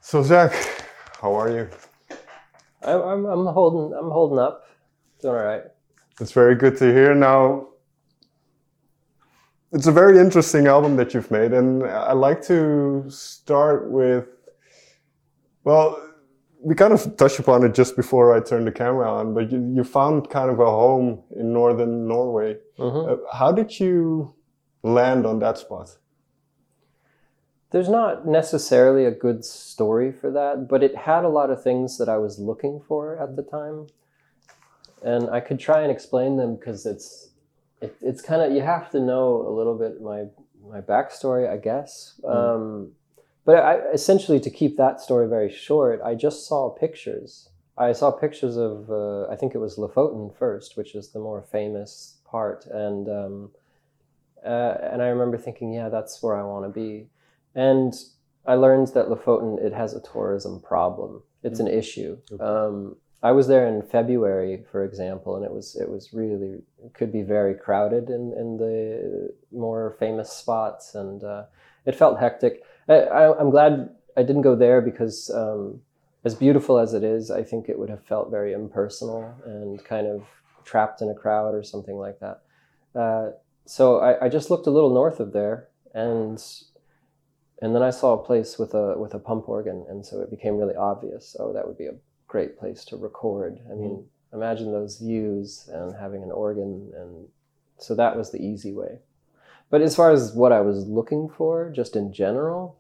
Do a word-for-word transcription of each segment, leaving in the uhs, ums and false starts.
So Zach, how are you? I, I'm I'm holding I'm holding up, doing all right. It's very good to hear. Now, it's a very interesting album that you've made, and I like to start with. Well, we kind of touched upon it just before I turned the camera on, but you, you found kind of a home in northern Norway. Mm-hmm. Uh, how did you land on that spot? There's not necessarily a good story for that, but it had a lot of things that I was looking for at the time, and I could try and explain them because it's it, it's kind of, you have to know a little bit my my backstory, I guess. Mm. Um, but I, essentially, to keep that story very short, I just saw pictures. I saw pictures of uh, I think it was Lofoten first, which is the more famous part, and um, uh, and I remember thinking, yeah, that's where I want to be. And I learned that Lofoten, it has a tourism problem. It's an issue. Okay. Um, I was there in February, for example, and it was it was really, it could be very crowded in, in the more famous spots, and uh, it felt hectic. I, I, I'm glad I didn't go there because um, as beautiful as it is, I think it would have felt very impersonal and kind of trapped in a crowd or something like that. Uh, so I, I just looked a little north of there, and And then I saw a place with a with a pump organ, and so it became really obvious. Oh, that would be a great place to record. I mean, mm. imagine those views and having an organ, and so that was the easy way. But as far as what I was looking for, just in general,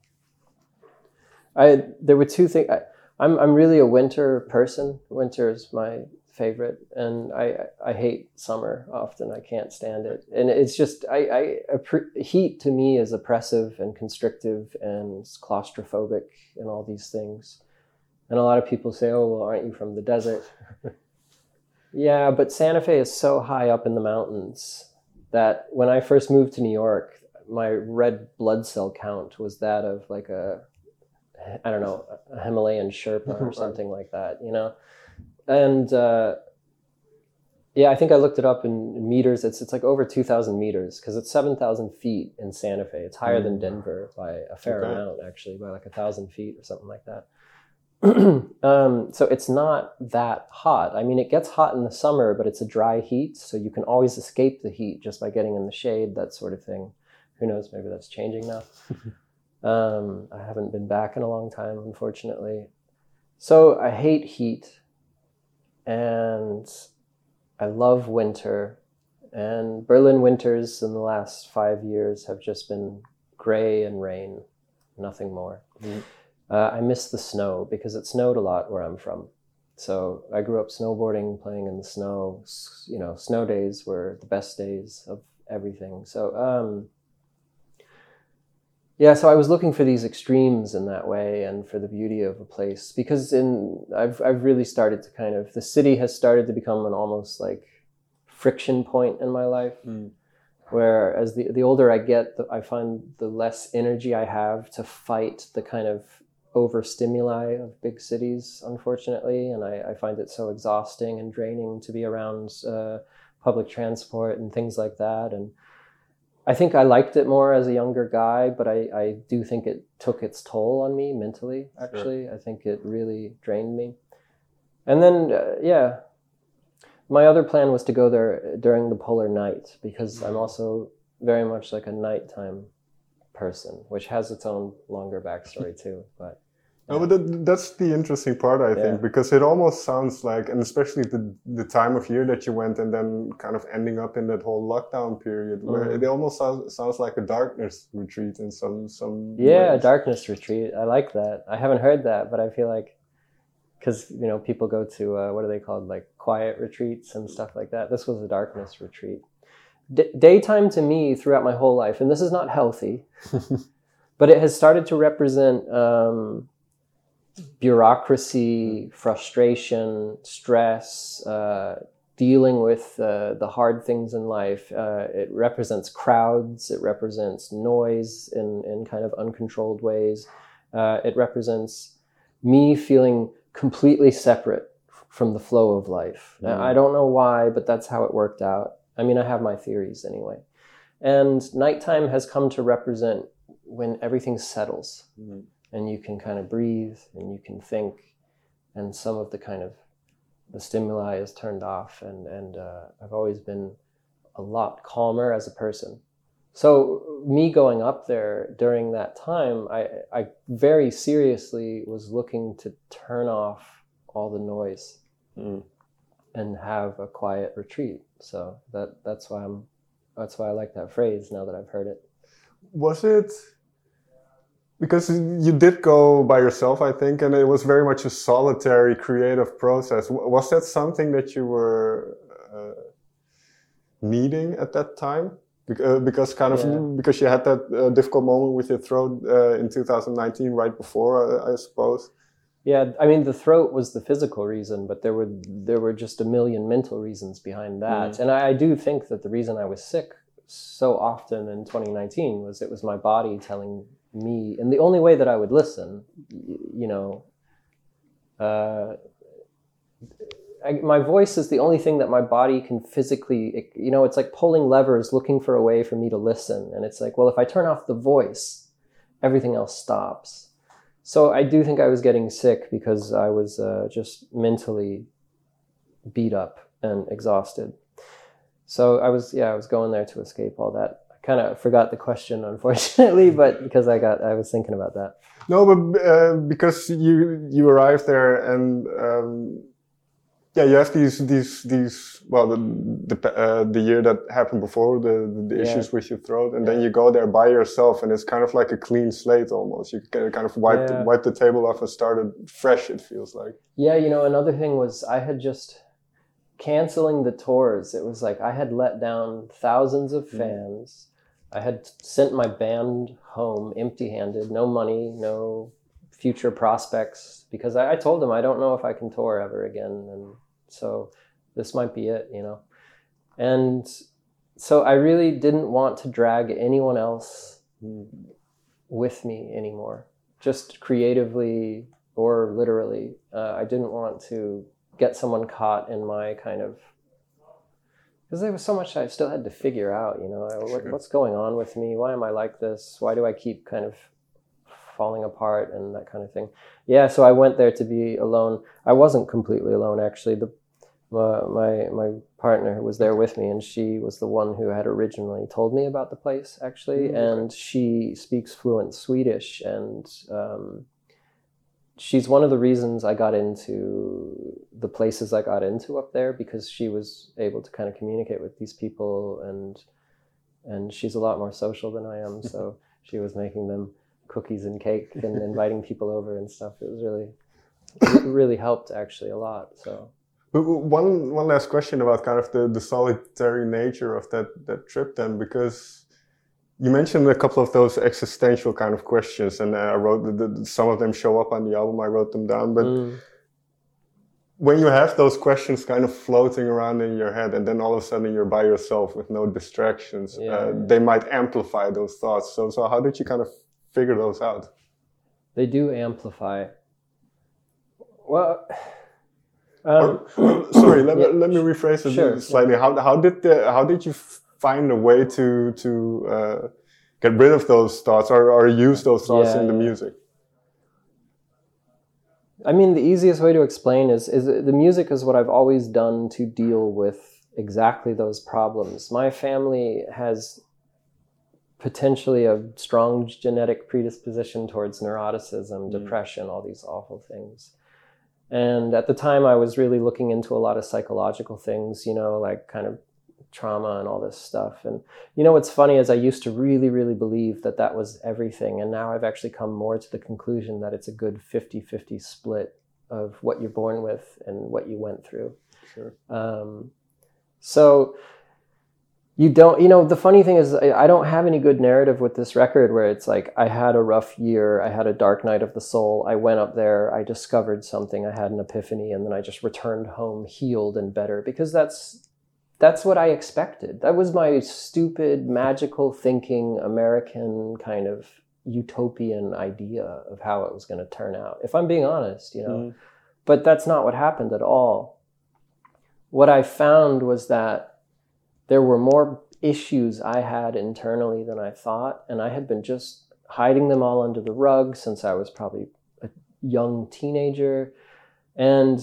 I there were two things. I, I'm I'm really a winter person. Winter is my favorite, and I I hate summer often. I can't stand it, and it's just I, I heat to me is oppressive and constrictive and claustrophobic and all these things. And a lot of people say, "Oh, well, aren't you from the desert?" Yeah, but Santa Fe is so high up in the mountains that when I first moved to New York, my red blood cell count was that of like a I don't know a Himalayan Sherpa or something like that, you know. And uh, yeah, I think I looked it up in, in meters. It's it's like over two thousand meters because it's seven thousand feet in Santa Fe. It's higher mm. than Denver by a fair okay. amount, actually, by like a thousand feet or something like that. um, so it's not that hot. I mean, it gets hot in the summer, but it's a dry heat, so you can always escape the heat just by getting in the shade, that sort of thing. Who knows? Maybe that's changing now. um, I haven't been back in a long time, unfortunately. So I hate heat. And I love winter, and Berlin winters in the last five years have just been gray and rain, nothing more. Mm. Uh, I miss the snow because it snowed a lot where I'm from. So I grew up snowboarding, playing in the snow. You know, snow days were the best days of everything. So, um, yeah, so I was looking for these extremes in that way and for the beauty of a place because in I've I've really started to kind of, the city has started to become an almost like friction point in my life, mm. where as the, the older I get, the, I find the less energy I have to fight the kind of overstimuli of big cities, unfortunately, and I, I find it so exhausting and draining to be around uh, public transport and things like that. And I think I liked it more as a younger guy, but I, I do think it took its toll on me mentally, actually. Sure. I think it really drained me. And then, uh, yeah, my other plan was to go there during the polar night because I'm also very much like a nighttime person, which has its own longer backstory too. But yeah. Oh, but that, that's the interesting part, I yeah. think, because it almost sounds like, and especially the the time of year that you went and then kind of ending up in that whole lockdown period, where mm. it almost sounds, sounds like a darkness retreat in some some yeah, ways. A darkness retreat. I like that. I haven't heard that, but I feel like, because you know people go to uh, what are they called, like quiet retreats and stuff like that. This was a darkness retreat. D- daytime to me throughout my whole life, and this is not healthy, but it has started to represent um, bureaucracy, frustration, stress, uh, dealing with uh, the hard things in life. Uh, it represents crowds. It represents noise in, in kind of uncontrolled ways. Uh, it represents me feeling completely separate from the flow of life. Mm. I don't know why, but that's how it worked out. I mean, I have my theories anyway. And nighttime has come to represent when everything settles. Mm-hmm. and you can kind of breathe and you can think, and some of the kind of the stimuli is turned off, and and uh, I've always been a lot calmer as a person. So me going up there during that time, I I very seriously was looking to turn off all the noise mm. and have a quiet retreat. So that that's why I'm that's why I like that phrase now that I've heard it. Was it because you did go by yourself, I think, and it was very much a solitary creative process. Was that something that you were uh, needing at that time? Because kind of yeah. because you had that uh, difficult moment with your throat uh, in two thousand nineteen, right before, uh, I suppose. Yeah, I mean, the throat was the physical reason, but there were there were just a million mental reasons behind that. Mm. And I, I do think that the reason I was sick so often in twenty nineteen was it was my body telling me, and the only way that I would listen, you know, uh, I, my voice is the only thing that my body can physically, it, you know, it's like pulling levers looking for a way for me to listen. And it's like, well, if I turn off the voice, everything else stops. So I do think I was getting sick because I was uh, just mentally beat up and exhausted. So I was, yeah, I was going there to escape all that. I kind of forgot the question, unfortunately, but because I got, I was thinking about that. No, but uh, because you you arrived there and um, yeah, you have these these these well the the uh, the year that happened before the the issues yeah. with your throat, and yeah. then you go there by yourself, and it's kind of like a clean slate almost. You can kind of wipe yeah. the, wipe the table off and started fresh. It feels like. Yeah, you know, another thing was I had just. Canceling the tours, it was like I had let down thousands of fans. Mm. I had sent my band home empty-handed, no money, no future prospects, because I, I told them I don't know if I can tour ever again, and so this might be it, you know. And so I really didn't want to drag anyone else with me anymore, just creatively or literally. Uh, I didn't want to get someone caught in my kind of, because there was so much I still had to figure out, you know, what, what's going on with me? Why am I like this? Why do I keep kind of falling apart and that kind of thing? Yeah, so I went there to be alone. I wasn't completely alone, actually. The my my, my partner was there with me, and she was the one who had originally told me about the place, actually, mm-hmm. and she speaks fluent Swedish, and um, she's one of the reasons I got into the places I got into up there, because she was able to kind of communicate with these people, and and she's a lot more social than I am. So she was making them cookies and cake and inviting people over and stuff. It was really, it really helped actually a lot. So one one last question about kind of the, the solitary nature of that, that trip then, because you mentioned a couple of those existential kind of questions, and I wrote the, the, some of them show up on the album. I wrote them down, but mm. when you have those questions kind of floating around in your head, and then all of a sudden you're by yourself with no distractions, yeah, uh, yeah. they might amplify those thoughts. So, so how did you kind of figure those out? They do amplify. Well, um, or, sorry, let, yeah, me, let me rephrase it sure, slightly. Yeah. How how did the, how did you find a way to to uh, get rid of those thoughts, or, or use those thoughts yeah, in the yeah. music? I mean, the easiest way to explain is is the music is what I've always done to deal with exactly those problems. My family has potentially a strong genetic predisposition towards neuroticism, mm. depression, all these awful things. And at the time, I was really looking into a lot of psychological things, you know, like kind of trauma and all this stuff. And you know what's funny is I used to really really believe that that was everything, and now I've actually come more to the conclusion that it's a good fifty-fifty split of what you're born with and what you went through. Sure. Um, so you don't, you know, the funny thing is I, I don't have any good narrative with this record where it's like I had a rough year, I had a dark night of the soul, I went up there, I discovered something, I had an epiphany, and then I just returned home healed and better, because that's That's what I expected. That was my stupid, magical thinking, American kind of utopian idea of how it was going to turn out, if I'm being honest, you know. Mm. But that's not what happened at all. What I found was that there were more issues I had internally than I thought, and I had been just hiding them all under the rug since I was probably a young teenager. And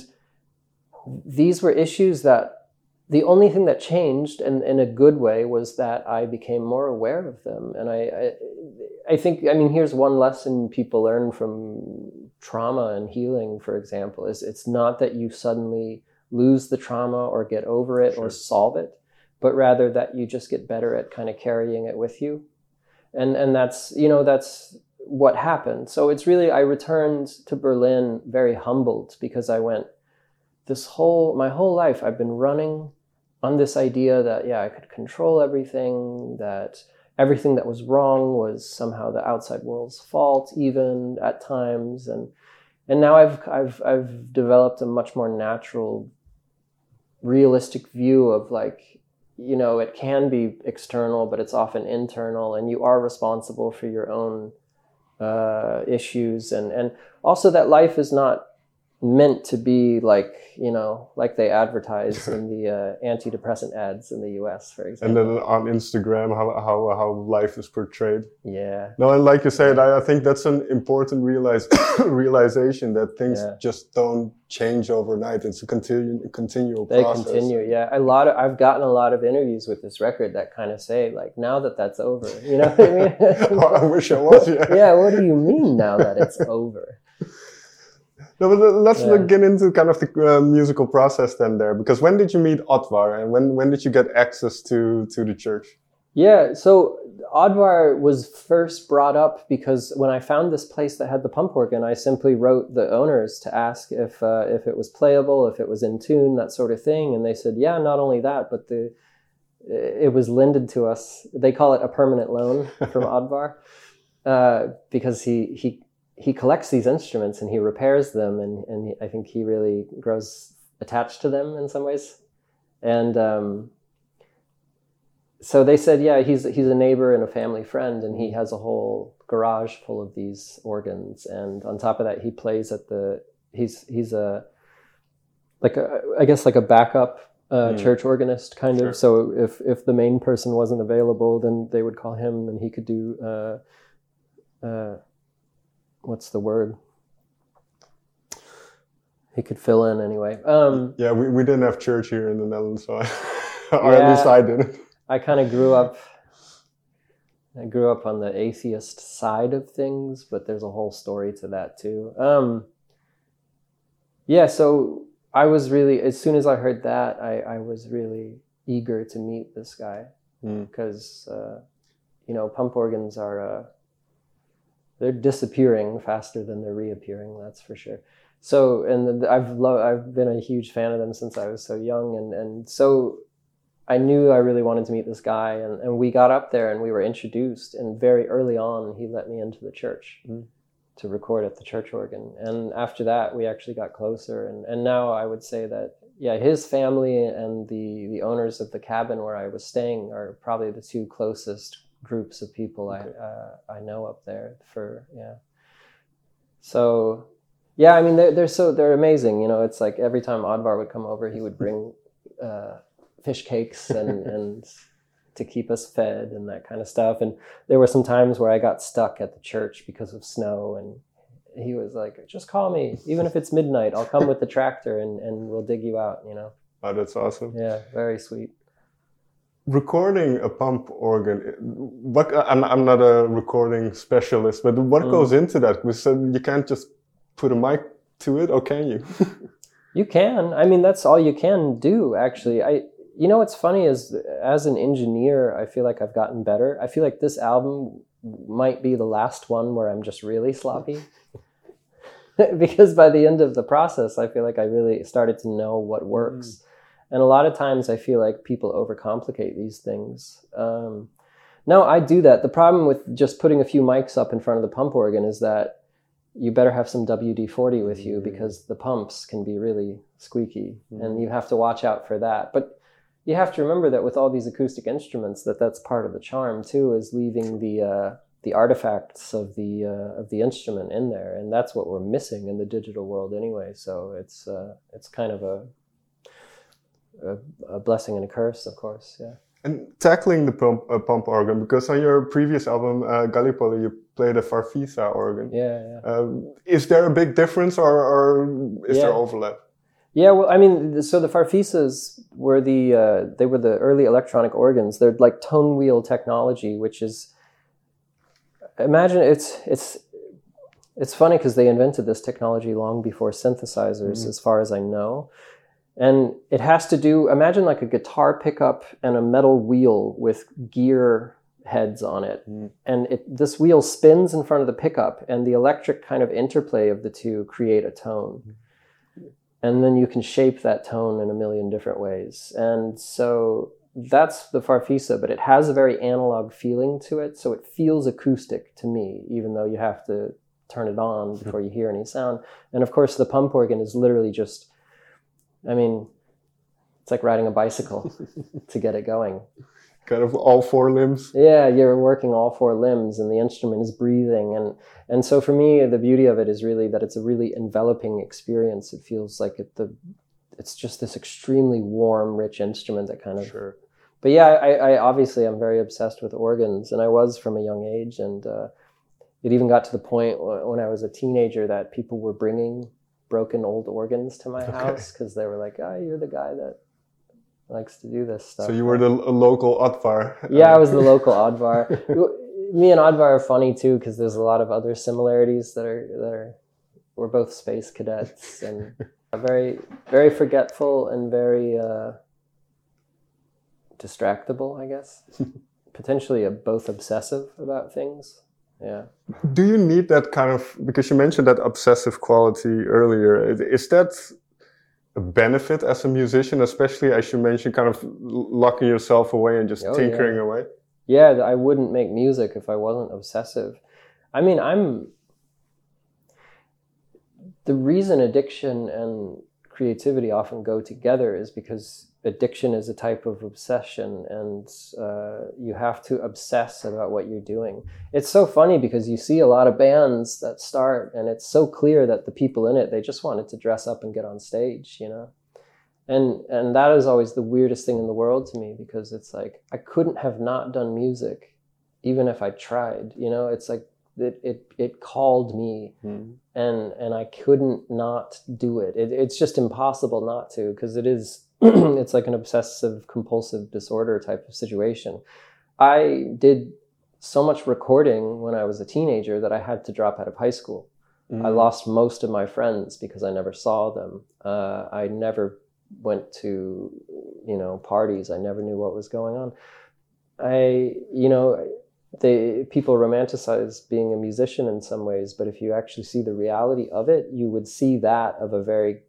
these were issues that the only thing that changed, and in a good way, was that I became more aware of them. And I, I, I think, I mean, here's one lesson people learn from trauma and healing, for example, is it's not that you suddenly lose the trauma or get over it, sure, or solve it, but rather that you just get better at kind of carrying it with you. And, and that's, you know, that's what happened. So it's really, I returned to Berlin very humbled because I went, this whole, my whole life, I've been running on this idea that, yeah, I could control everything, that everything that was wrong was somehow the outside world's fault, even at times. And, and now I've, I've, I've developed a much more natural, realistic view of like, you know, it can be external, but it's often internal, and you are responsible for your own uh, issues. And, and also that life is not meant to be like, you know, like they advertise in the uh, antidepressant ads in the U S, for example. And then on Instagram, how how how life is portrayed. Yeah. No, and like you said, I, I think that's an important realize, realization that things yeah. just don't change overnight. It's a continu- continual they process. They continue, yeah. A lot of, I've gotten a lot of interviews with this record that kind of say, like, now that that's over, you know what I mean? Oh, I wish I was, yeah. Yeah, what do you mean now that it's over? No, but let's yeah. look, get into kind of the uh, musical process then there, because when did you meet Oddvar, and when, when did you get access to, to the church? Yeah, so Oddvar was first brought up because when I found this place that had the pump organ, I simply wrote the owners to ask if uh, if it was playable, if it was in tune, that sort of thing. And they said, yeah, not only that, but the it was lended to us. They call it a permanent loan from Oddvar uh, because he he he collects these instruments and he repairs them, and, and I think he really grows attached to them in some ways. And um, so they said, yeah, he's he's a neighbor and a family friend, and he has a whole garage full of these organs. And on top of that, he plays at the he's he's a like a I guess like a backup uh, mm. church organist kind sure. of. So if if the main person wasn't available, then they would call him, and he could do uh, uh, what's the word? He could fill in anyway. Um, yeah, we, we didn't have church here in the Netherlands, so I, or yeah, at least I didn't. I kind of grew up. I grew up on the atheist side of things, but there's a whole story to that too. Um, yeah, so I was really, as soon as I heard that, I, I was really eager to meet this guy because, mm. uh, you know, pump organs are. Uh, They're disappearing faster than they're reappearing, that's for sure. So, and I've lo- I've been a huge fan of them since I was so young, and, and so I knew I really wanted to meet this guy, and, and we got up there and we were introduced, and very early on he let me into the church mm. to record at the church organ. And after that we actually got closer, and, and now I would say that, yeah, his family and the, the owners of the cabin where I was staying are probably the two closest groups of people okay. I uh, I know up there for yeah. So yeah, I mean they're they're so they're amazing. You know, it's like every time Oddvar would come over, he would bring uh, fish cakes and and to keep us fed and that kind of stuff. And there were some times where I got stuck at the church because of snow, and he was like, "Just call me, even if it's midnight. I'll come with the tractor and and we'll dig you out." You know. Oh, that's awesome. Yeah, very sweet. Recording a pump organ, what, I'm, I'm not a recording specialist, but what mm. goes into that? We said you can't just put a mic to it, or can you? You can. I mean, that's all you can do, actually. I, you know, what's funny is, as an engineer, I feel like I've gotten better. I feel like this album might be the last one where I'm just really sloppy. Because by the end of the process, I feel like I really started to know what works. Mm. And a lot of times I feel like people overcomplicate these things. Um, no, I do that. The problem with just putting a few mics up in front of the pump organ is that you better have some W D forty with you, because the pumps can be really squeaky, mm-hmm. and you have to watch out for that. But you have to remember that with all these acoustic instruments, that that's part of the charm too, is leaving the uh, the artifacts of the uh, of the instrument in there, and that's what we're missing in the digital world anyway. So it's uh, it's kind of a A, a blessing and a curse, of course, yeah. And tackling the pump, uh, pump organ, because on your previous album, uh, Gallipoli, you play the Farfisa organ. Yeah, yeah. Um, is there a big difference, or, or is yeah. there overlap? Yeah, well, I mean, so the Farfisas were the uh, they were the early electronic organs. They're like tone wheel technology, which is, imagine it's it's it's funny because they invented this technology long before synthesizers, mm-hmm. as far as I know. And it has to do, imagine like a guitar pickup and a metal wheel with gear heads on it. Mm. And it, this wheel spins in front of the pickup, and the electric kind of interplay of the two create a tone. Mm. And then you can shape that tone in a million different ways. And so that's the Farfisa, but it has a very analog feeling to it. So it feels acoustic to me, even though you have to turn it on before you hear any sound. And of course, the pump organ is literally just, I mean, it's like riding a bicycle to get it going. Kind of all four limbs. Yeah, you're working all four limbs, and the instrument is breathing. And, and so for me, the beauty of it is really that it's a really enveloping experience. It feels like it, the, it's just this extremely warm, rich instrument that kind of... Sure. But yeah, I, I obviously I'm very obsessed with organs, and I was from a young age. And uh, it even got to the point when I was a teenager that people were bringing broken old organs to my okay. house because they were like, "Oh, you're the guy that likes to do this stuff." So you were the local Oddvar. Yeah, I was the local Oddvar. Me and Oddvar are funny too because there's a lot of other similarities that are that are. We're both space cadets and very very forgetful and very uh, distractible, I guess. Potentially a, both obsessive about things. Yeah. Do you need that kind of, because you mentioned that obsessive quality earlier, is that a benefit as a musician, especially as you mentioned, kind of locking yourself away and just oh, tinkering yeah. away? Yeah, I wouldn't make music if I wasn't obsessive. I mean, I'm, the reason addiction and creativity often go together is because addiction is a type of obsession, and uh, you have to obsess about what you're doing. It's so funny because you see a lot of bands that start, and it's so clear that the people in it, they just wanted to dress up and get on stage, you know? And and that is always the weirdest thing in the world to me, because it's like, I couldn't have not done music, even if I tried, you know? It's like, it it, it called me, mm. and and I couldn't not do it. it it's just impossible not to, because it is, it's like an obsessive compulsive disorder type of situation. I did so much recording when I was a teenager that I had to drop out of high school. Mm. I lost most of my friends because I never saw them. Uh, I never went to, you know, parties. I never knew what was going on. I, you know, they, people romanticize being a musician in some ways, but if you actually see the reality of it, you would see that of a very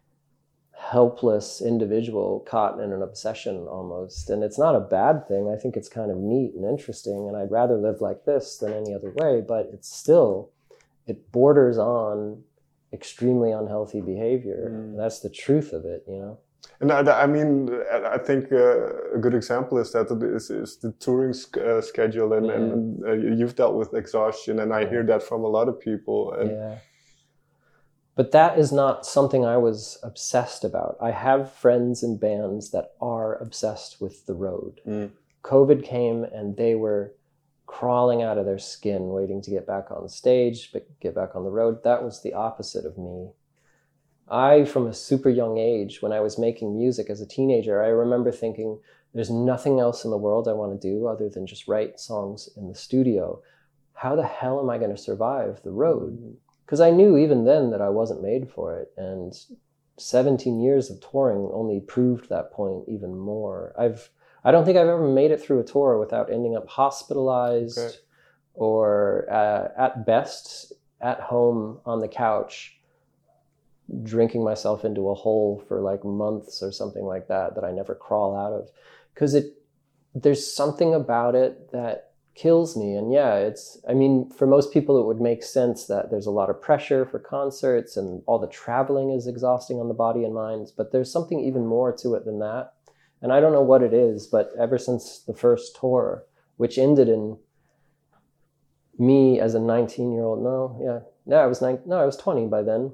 helpless individual caught in an obsession almost. And it's not a bad thing. I think it's kind of neat and interesting, and I'd rather live like this than any other way, but it's still, it borders on extremely unhealthy behavior. Mm. That's the truth of it, you know? And I, I mean, I think uh, a good example is that is, is the touring uh, schedule, and, yeah. and uh, you've dealt with exhaustion, and I yeah. hear that from a lot of people. And yeah. But that is not something I was obsessed about. I have friends in bands that are obsessed with the road. Mm. COVID came and they were crawling out of their skin, waiting to get back on stage, but get back on the road. That was the opposite of me. I, from a super young age, when I was making music as a teenager, I remember thinking, there's nothing else in the world I want to do other than just write songs in the studio. How the hell am I going to survive the road? Because I knew even then that I wasn't made for it. And seventeen years of touring only proved that point even more. I've, I don't think I've ever made it through a tour without ending up hospitalized, okay. or uh, at best at home on the couch, drinking myself into a hole for like months or something like that, that I never crawl out of. Because it, there's something about it that kills me. And yeah, it's, I mean, for most people, it would make sense that there's a lot of pressure for concerts and all the traveling is exhausting on the body and mind, but there's something even more to it than that. And I don't know what it is, but ever since the first tour, which ended in me as a nineteen year old, no, yeah, no, I was nine, no, I was twenty by then,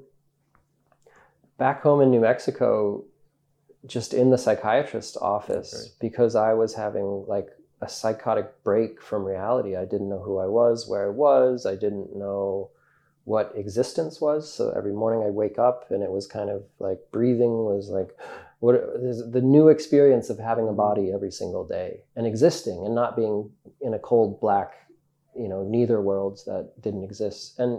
back home in New Mexico, just in the psychiatrist's office, okay. because I was having like a psychotic break from reality. I didn't know who I was, where I was. I didn't know what existence was. So every morning I wake up and it was kind of like breathing was like, what the new experience of having a body every single day and existing and not being in a cold black, you know, neither worlds that didn't exist. And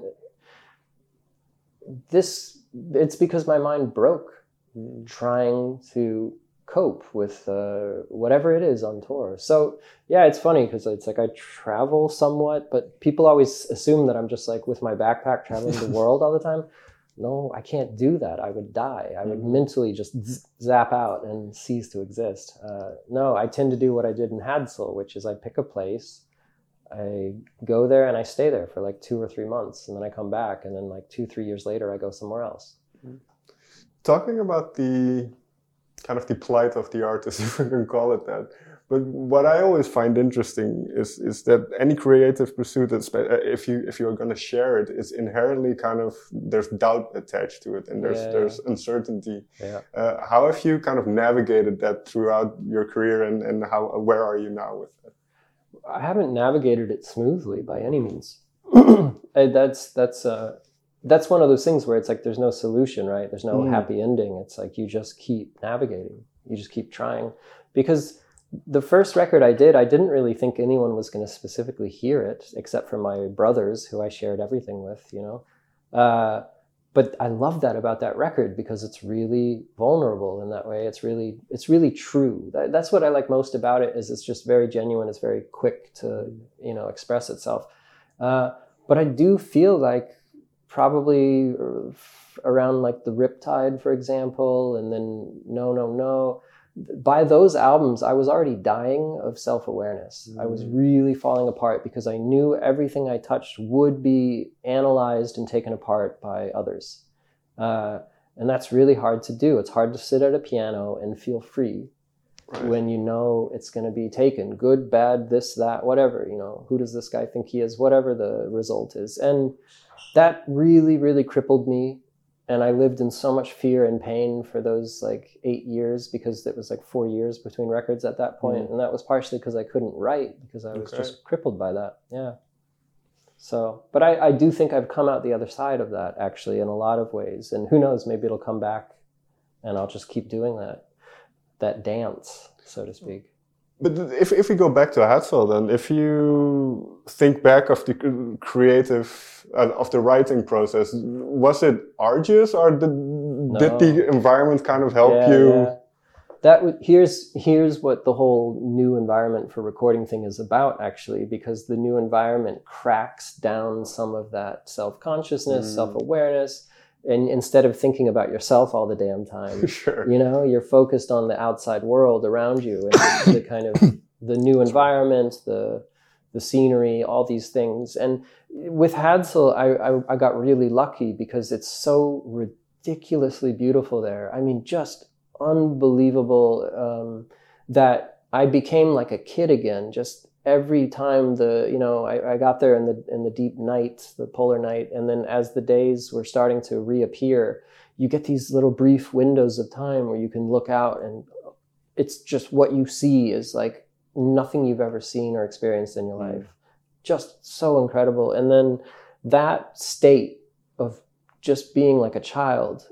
this, it's because my mind broke trying to cope with uh, whatever it is on tour. So yeah, it's funny because it's like I travel somewhat, but people always assume that I'm just like with my backpack traveling the world all the time. No, I can't do that. I would die. I would mm-hmm. mentally just z- zap out and cease to exist. Uh, no, I tend to do what I did in Hadsel, which is I pick a place, I go there and I stay there for like two or three months, and then I come back, and then like two, three years later, I go somewhere else. Talking about the kind of the plight of the artist, if we can call it that. But what I always find interesting is is that any creative pursuit, if you if you're going to share it, is inherently kind of there's doubt attached to it, and there's yeah, there's yeah. uncertainty. Yeah. Uh, how have you kind of navigated that throughout your career, and, and how where are you now with it? I haven't navigated it smoothly by any means. that's that's uh, that's one of those things where it's like there's no solution, right? There's no mm. happy ending. It's like you just keep navigating. You just keep trying, because the first record I did, I didn't really think anyone was going to specifically hear it, except for my brothers, who I shared everything with, you know. Uh, but I love that about that record, because it's really vulnerable in that way. It's really, it's really true. That, that's what I like most about it, is it's just very genuine. It's very quick to, you know, express itself. Uh, but I do feel like probably around like the Riptide, for example, and then No, No, No, by those albums, I was already dying of self-awareness. Mm. I was really falling apart because I knew everything I touched would be analyzed and taken apart by others. Uh, and that's really hard to do. It's hard to sit at a piano and feel free right. when you know it's going to be taken. Good, bad, this, that, whatever. You know, who does this guy think he is? Whatever the result is. And that really, really crippled me. And I lived in so much fear and pain for those like eight years because it was like four years between records at that point. Mm. And that was partially because I couldn't write, because I was okay. just crippled by that. Yeah. So, but I, I do think I've come out the other side of that, actually, in a lot of ways. And who knows, maybe it'll come back and I'll just keep doing that, that dance, so to speak. But if if we go back to Hadsel, then if you think back of the creative, uh, of the writing process, was it arduous, or did, no. did the environment kind of help yeah, you? Yeah. That w- here's here's what the whole new environment for recording thing is about, actually, because the new environment cracks down some of that self-consciousness, mm. self-awareness. And instead of thinking about yourself all the damn time, sure. you know, you're focused on the outside world around you, and the, the kind of the new environment, the the scenery, all these things. And with Hadsel, I, I, I got really lucky because it's so ridiculously beautiful there. I mean, just unbelievable um, that I became like a kid again, just every time the, you know, I, I got there in the in the deep night, the polar night, and then as the days were starting to reappear, you get these little brief windows of time where you can look out, and it's just what you see is like nothing you've ever seen or experienced in your mm. life. Just so incredible. And then that state of just being like a child,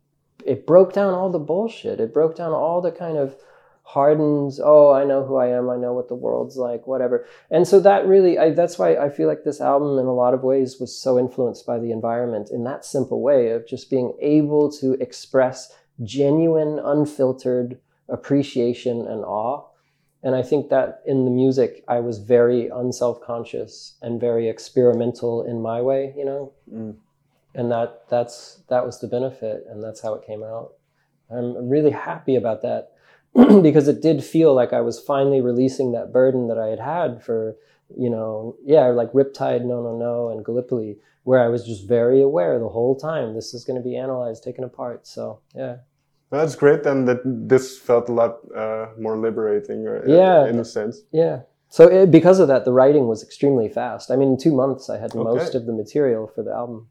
it broke down all the bullshit. It broke down all the kind of hardens, oh, I know who I am, I know what the world's like, whatever. And so that really, I, that's why I feel like this album in a lot of ways was so influenced by the environment in that simple way of just being able to express genuine, unfiltered appreciation and awe. And I think that in the music, I was very unself-conscious and very experimental in my way, you know? Mm. And that that's that was the benefit, and that's how it came out. I'm really happy about that. Because it did feel like I was finally releasing that burden that I had had for, you know, yeah, like Riptide, No, No, No, and Gallipoli, where I was just very aware the whole time this is going to be analyzed, taken apart. So, yeah. That's great then that this felt a lot uh, more liberating uh, yeah, in a sense. Yeah. So it, because of that, the writing was extremely fast. I mean, in two months, I had okay. most of the material for the album.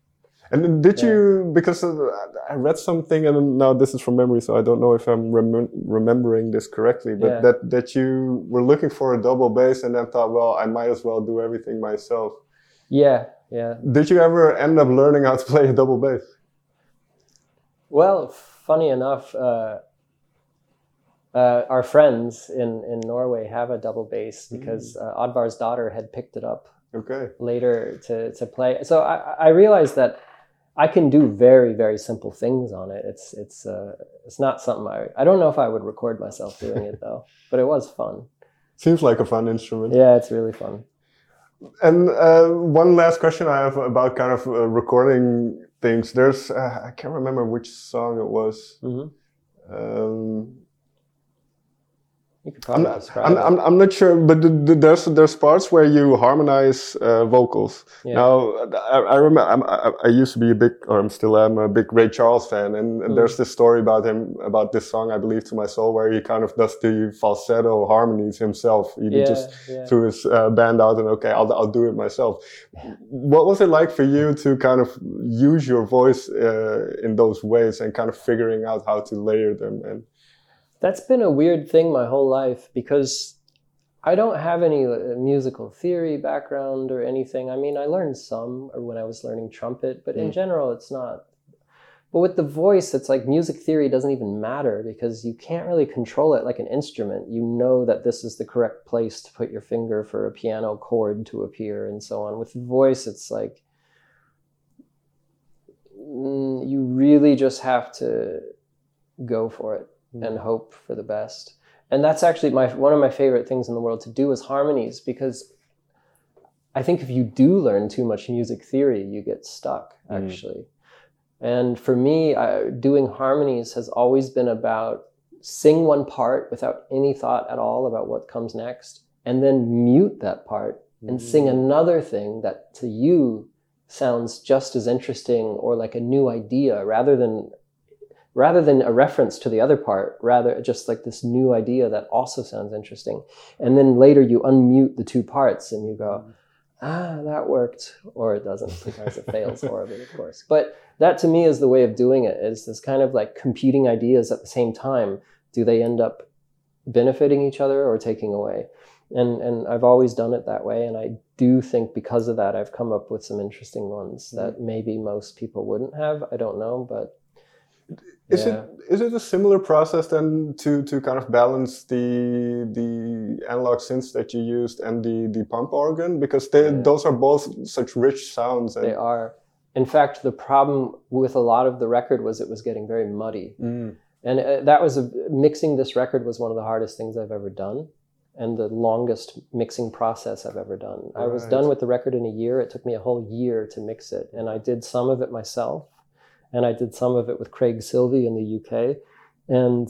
And did Yeah. you, because uh, I read something, and now this is from memory, so I don't know if I'm rem- remembering this correctly, but Yeah. that, that you were looking for a double bass and then thought, well, I might as well do everything myself. Yeah, yeah. Did you ever end up learning how to play a double bass? Well, funny enough, uh, uh, our friends in, in Norway have a double bass because uh, Oddvar's daughter had picked it up Okay. later to, to play. So I, I realized that I can do very, very simple things on it. It's it's uh, it's not something I I don't know if I would record myself doing it though, but it was fun. Seems like a fun instrument. Yeah, it's really fun. And uh, one last question I have about kind of uh, recording things. There's uh, I can't remember which song it was. Mm-hmm. Um, You could I'm probably not, describe I'm, it. I'm, I'm not sure, but the, the, there's there's parts where you harmonize uh, vocals. Yeah. Now, I, I remember I'm, I, I used to be a big, or I'm still am a big Ray Charles fan, and, and Mm. there's this story about him about this song, I believe, "To My Soul," where he kind of does the falsetto harmonies himself. He Yeah, just yeah. threw his uh, band out, and okay, I'll I'll do it myself. What was it like for you to kind of use your voice uh, in those ways and kind of figuring out how to layer them? And That's been a weird thing my whole life because I don't have any uh, musical theory background or anything. I mean, I learned some or when I was learning trumpet, but in Mm. general, it's not. But with the voice, it's like music theory doesn't even matter because you can't really control it like an instrument. You know that this is the correct place to put your finger for a piano chord to appear and so on. With voice, it's like mm, you really just have to go for it and hope for the best. And that's actually my one of my favorite things in the world to do is harmonies, because I think if you do learn too much music theory, you get stuck, actually. Mm. And for me, I, doing harmonies has always been about sing one part without any thought at all about what comes next, and then mute that part and mm. sing another thing that to you sounds just as interesting or like a new idea, rather than rather than a reference to the other part, rather just like this new idea that also sounds interesting. And then later you unmute the two parts and you go, ah, that worked, or it doesn't. Sometimes it fails horribly, of course. But that to me is the way of doing it, is this kind of like competing ideas at the same time. Do they end up benefiting each other or taking away? And and I've always done it that way. And I do think because of that, I've come up with some interesting ones that maybe most people wouldn't have. I don't know, but Is yeah. it is it a similar process then to, to kind of balance the the analog synths that you used and the, the pump organ? Because they, Yeah. those are both such rich sounds. And They are. In fact, the problem with a lot of the record was it was getting very muddy. Mm. And uh, that was a, mixing this record was one of the hardest things I've ever done, and the longest mixing process I've ever done. I was Right. done with the record in a year. It took me a whole year to mix it, and I did some of it myself. And I did some of it with Craig Silvey in the U K. And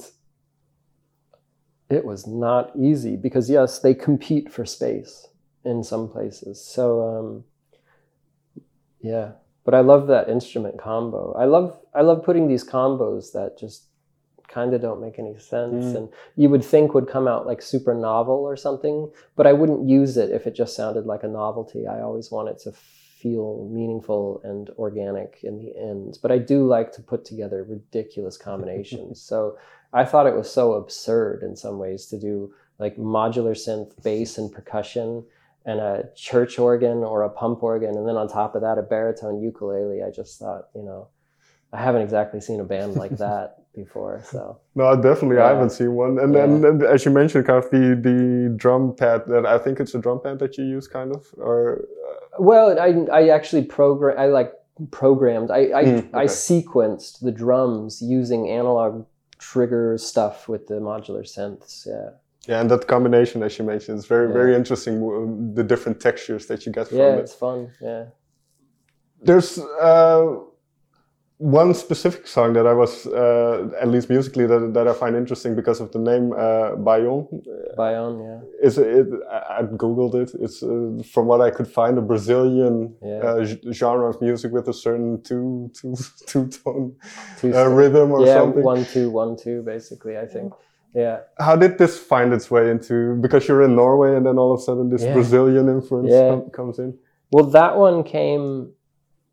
it was not easy because, yes, they compete for space in some places. So, um, yeah. But I love that instrument combo. I love I love putting these combos that just kind of don't make any sense. Mm. And you would think would come out like super novel or something. But I wouldn't use it if it just sounded like a novelty. I always want it to feel meaningful and organic in the end. But I do like to put together ridiculous combinations. So I thought it was so absurd in some ways to do like modular synth, bass and percussion, and a church organ or a pump organ, and then on top of that, a baritone ukulele. I just thought, you know, I haven't exactly seen a band like that before. So no, definitely, yeah. I haven't seen one. And then, yeah. and as you mentioned, kind of the the drum pad. That I think it's a drum pad that you use, kind of, or. Uh... Well, I I actually program. I like programmed. I I, mm, okay. I sequenced the drums using analog trigger stuff with the modular synths. Yeah. Yeah, and that combination, as you mentioned, is very, yeah. very interesting. The different textures that you get from yeah, it. Yeah, it's fun. Yeah. There's uh, one specific song that I was, uh, at least musically, that that I find interesting because of the name uh, Baião. Baião, yeah. Is it? I googled it. It's uh, from what I could find, a Brazilian yeah. uh, genre of music with a certain two two two tone two uh, rhythm or yeah, something. Yeah, one two one two, basically. I think. Yeah. How did this find its way into? Because you're in Norway, and then all of a sudden this yeah. Brazilian influence yeah. com- comes in. Well, that one came.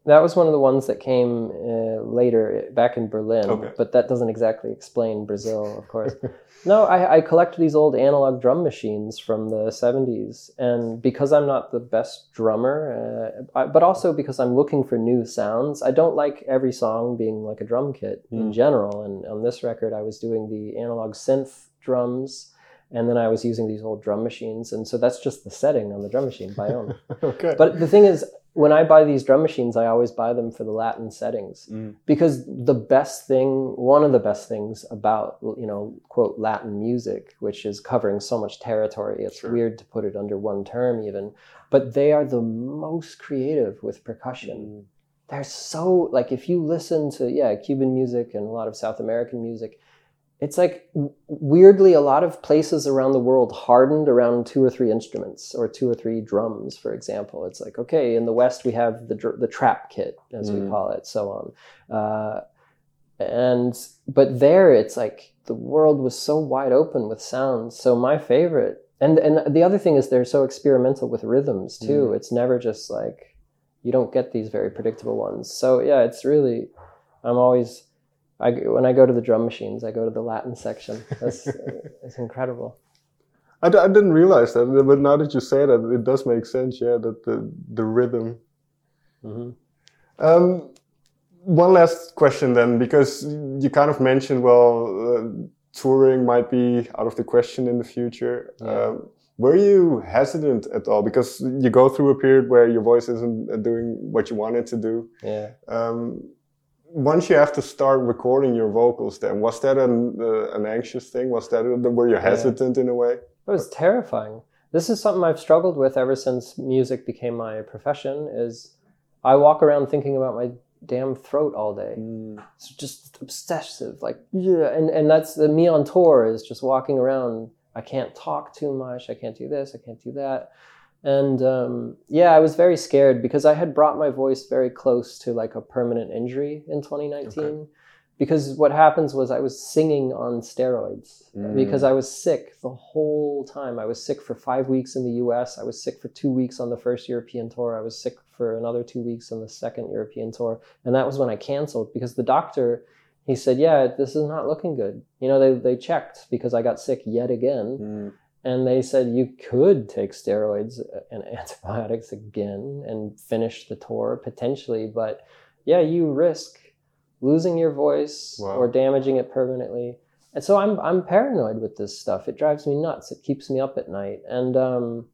That was one of the ones that came uh, later, back in Berlin. Okay. But that doesn't exactly explain Brazil, of course. No, I, I collect these old analog drum machines from the seventies. And because I'm not the best drummer, uh, I, but also because I'm looking for new sounds, I don't like every song being like a drum kit mm. in general. And on this record, I was doing the analog synth drums. And then I was using these old drum machines. And so that's just the setting on the drum machine by own. Okay. But the thing is, when I buy these drum machines, I always buy them for the Latin settings. Mm. Because the best thing, one of the best things about, you know, quote, Latin music, which is covering so much territory, it's sure. weird to put it under one term even, but they are the most creative with percussion. Mm. They're so, like, if you listen to, yeah, Cuban music and a lot of South American music, it's like, weirdly, a lot of places around the world hardened around two or three instruments or two or three drums, for example. It's like, okay, in the West, we have the the trap kit, as mm. we call it, so on. Uh, and, but there, it's like, the world was so wide open with sounds. So my favorite, and, and the other thing is they're so experimental with rhythms, too. Mm. It's never just like, you don't get these very predictable ones. So yeah, it's really, I'm always... I, when I go to the drum machines, I go to the Latin section. That's it's incredible. I, d- I didn't realize that, but now that you say that, it does make sense. Yeah, that the the rhythm. Mm-hmm. Um, one last question then, because you kind of mentioned, well, uh, touring might be out of the question in the future. Yeah. Um, were you hesitant at all? Because you go through a period where your voice isn't doing what you want it to do. Yeah. Um, Once you have to start recording your vocals, then was that an uh, an anxious thing? Was that a, were you hesitant yeah. in a way? It was terrifying. This is something I've struggled with ever since music became my profession. Is I walk around thinking about my damn throat all day. Mm. It's just obsessive, like yeah. And and that's the me on tour is just walking around. I can't talk too much. I can't do this. I can't do that. And um, yeah, I was very scared because I had brought my voice very close to like a permanent injury in twenty nineteen. Okay. Because what happens was I was singing on steroids mm. because I was sick the whole time. I was sick for five weeks in the U S. I was sick for two weeks on the first European tour. I was sick for another two weeks on the second European tour. And that was when I canceled because the doctor, he said, yeah, this is not looking good. You know, they, they checked because I got sick yet again. Mm. And they said you could take steroids and antibiotics again and finish the tour potentially. But yeah, you risk losing your voice wow. or damaging it permanently. And so I'm I'm paranoid with this stuff. It drives me nuts. It keeps me up at night. And um,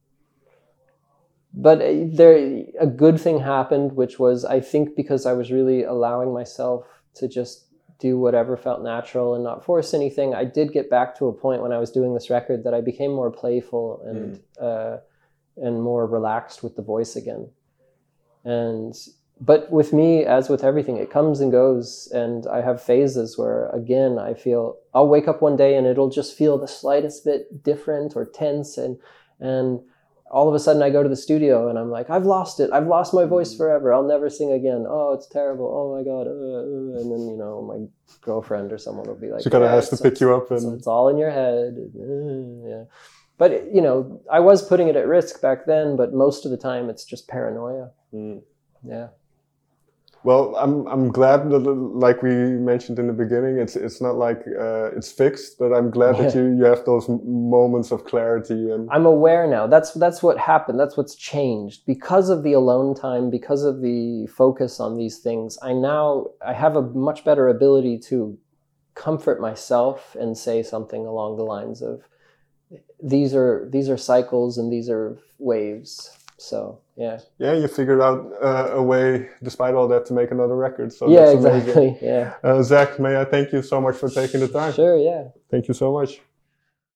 but there a good thing happened, which was I think because I was really allowing myself to just do whatever felt natural and not force anything. I did get back to a point when I was doing this record that I became more playful and mm. uh, and more relaxed with the voice again. And but with me, as with everything, it comes and goes, and I have phases where again I feel I'll wake up one day and it'll just feel the slightest bit different or tense, and and all of a sudden I go to the studio and I'm like, I've lost it. I've lost my voice forever. I'll never sing again. Oh, it's terrible. Oh my God. Uh, uh. And then, you know, my girlfriend or someone will be like, she kind of yeah, has to pick you up. And... So it's all in your head. Uh, yeah. But, you know, I was putting it at risk back then, but most of the time it's just paranoia. Mm. Yeah. Well, I'm I'm glad that, like we mentioned in the beginning, it's it's not like uh, it's fixed, but I'm glad yeah. that you, you have those moments of clarity. And I'm aware now. That's that's what happened. That's what's changed because of the alone time, because of the focus on these things. I now I have a much better ability to comfort myself and say something along the lines of these are these are cycles and these are waves. So yeah, yeah, you figured out uh, a way, despite all that, to make another record. So yeah, that's exactly. amazing. Yeah, uh, Zach, may I thank you so much for taking the time? Sure. Yeah. Thank you so much.